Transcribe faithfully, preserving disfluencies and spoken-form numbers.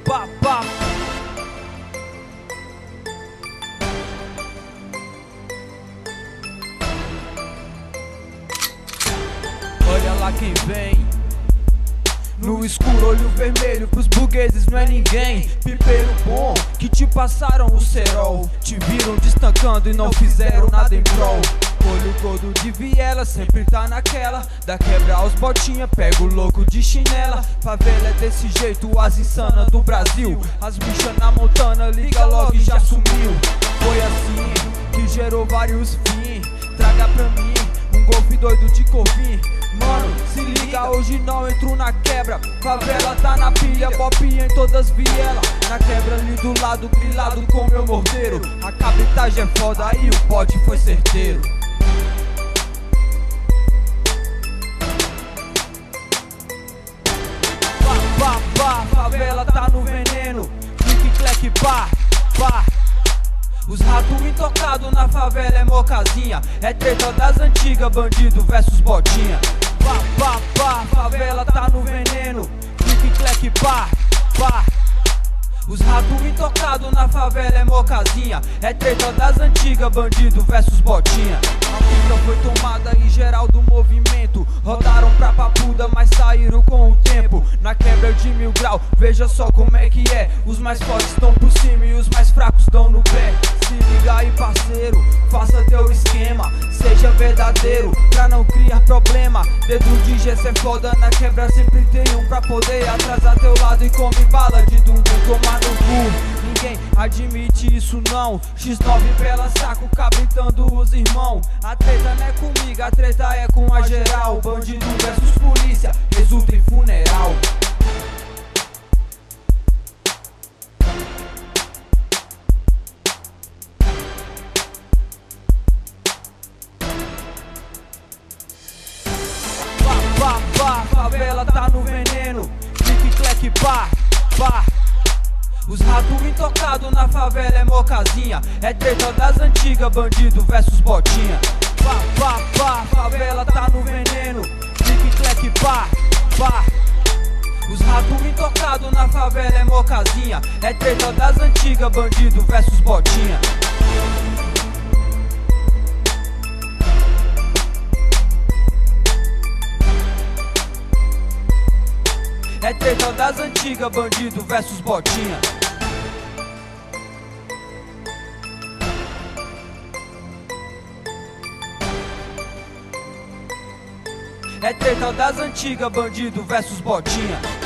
pá, pá. Olha lá quem vem. No escuro, olho vermelho, pros burgueses não é ninguém. Pipeiro bom, que te passaram o cerol. Te viram destancando e não fizeram nada em prol. Olho todo de viela, sempre tá naquela. Da quebra aos botinha, pega o louco de chinela. Favela é desse jeito, as insanas do Brasil. As bichas na montana, liga logo e já sumiu. Foi assim que gerou vários fins. Traga pra mim um golfe doido de corvim. Mano, se liga, hoje não entro na quebra. Favela tá na pilha, pop em todas vielas. Na quebra ali do lado, grilado com meu morteiro. A cabritagem é foda e o pote foi certeiro. Pá, pá, pá, favela tá no veneno. Clique, cleque, pá, pá. Os ratos intocados na favela é mocazinha. É treta das antigas, bandido versus botinha. Pá, pá, pá, favela tá no veneno. Clique, cleque, pá, pá. Os ratos intocados na favela é mocazinha. É treta das antigas, bandido versus botinha. A fita foi tomada em geral do movimento. Rodaram pra papuda, mas saíram com o tempo. Na quebra de mil grau, veja só como é que é. Os mais fortes estão por cima e os mais fracos dão no pé. Se liga aí, parceiro, faça teu esquema. Seja verdadeiro, pra não criar problema. Dedo de gesso é foda, na quebra sempre tem um pra poder atrasar teu lado e come bala de dum-dum, tomar no cu. Ninguém admite isso não. X nove pela saco, cabritando os irmãos. A treta não é comigo, a treta é com a geral. Bandido versus polícia, resulta em funeral. Pá, pá, favela tá no veneno. Clique, cleque, pá, pá. Os ratos intocados na favela é mocazinha. É treta das antigas, bandido versus botinha. Pá, pá, pá, favela tá no veneno. Clique, cleque, pá, pá. Os ratos intocados na favela é mocazinha. É treta das antigas, bandido versus botinha. É treta das antigas, bandido versus botinha. É treta das antigas, bandido versus botinha.